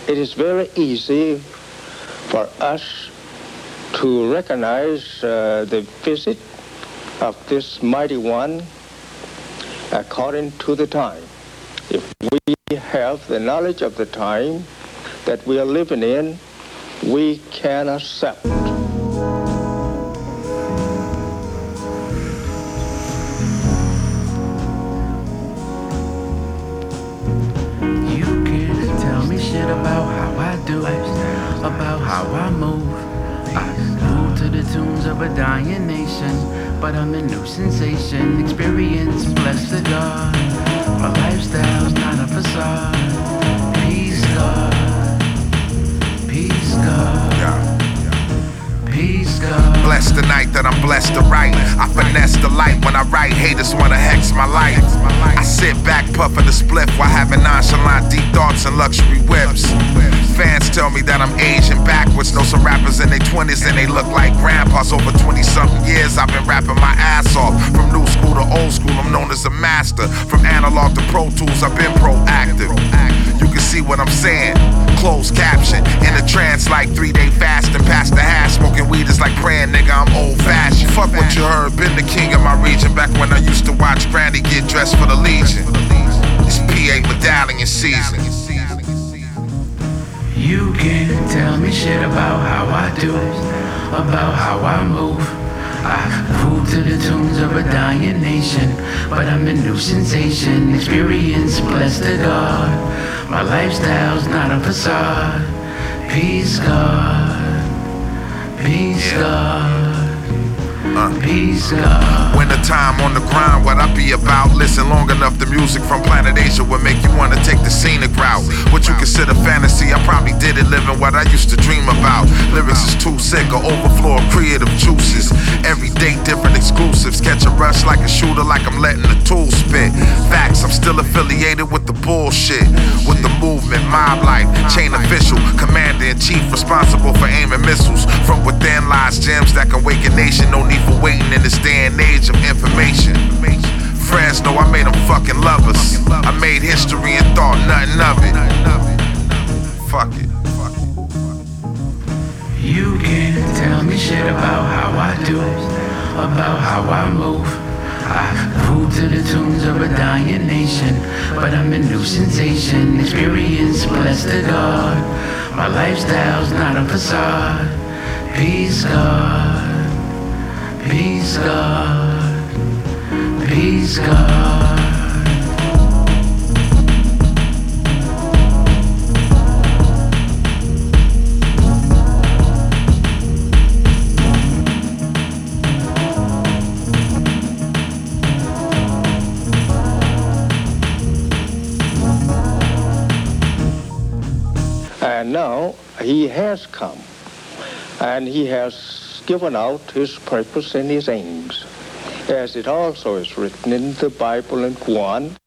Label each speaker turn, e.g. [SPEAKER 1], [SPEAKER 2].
[SPEAKER 1] it is very easy for us to recognize the visit of this mighty one according to the time. If we have the knowledge of the time that we are living in, we can accept.
[SPEAKER 2] You can't tell me shit about how I do, about how I move. I move to the tunes of a dying nation, but I'm a new sensation. Experience, bless the God. My lifestyle's not a facade. Peace, God. Peace, God. Peace, God.
[SPEAKER 3] Blessed the night that I'm blessed to write. I finesse the light when I write. Haters wanna hex my life. I sit back puffing the spliff while having nonchalant deep thoughts and luxury whips. Fans tell me that I'm aging backwards. Know some rappers in their 20s and they look like grandpas. Over 20-something years I've been rapping my ass off. From new school to old school I'm known as a master. From analog to Pro Tools I've been proactive. You can see what I'm saying. Closed caption. In a trance like 3-day fasting. Past the hash. Smoking weed is like praying, nigga, I'm old fashioned. Fuck what you heard. Been the king of my region. Back when I used to watch Granny get dressed for the Legion. It's PA medallion season.
[SPEAKER 2] You can't tell me shit about how I do, about how I move. I move to the tunes of a dying nation, but I'm a new sensation. Experience, bless the God. My lifestyle's not a facade. Peace, God. Peace, God. Peace, God.
[SPEAKER 3] Winter time on the grind, what I be about. Listen long enough, the music from Planet Asia will make you wanna take the scenic route. What you consider fantasy, I probably did it living what I used to dream about. Lyrics is too sick, or overflow of creative juices. Every day different exclusives. Catch a rush like a shooter, like I'm letting the tool spit. Facts, I'm still affiliated with the bullshit. With the movement, mob life, chain official, commander-in-chief, responsible for aiming missiles. From within lies gems that can wake a nation. No need for waiting in this day and age of information. Friends know I made them fucking lovers. I made history and thought nothing of it. Fuck it.
[SPEAKER 2] You can't tell me shit about how I do, about how I move. I move to the tunes of a dying nation, but I'm a new sensation. Experience, bless the God. My lifestyle's not a facade. Peace, God. Peace, God. Peace, God.
[SPEAKER 1] And now he has come, and he has given out his purpose and his aims, as it also is written in the Bible and Quran.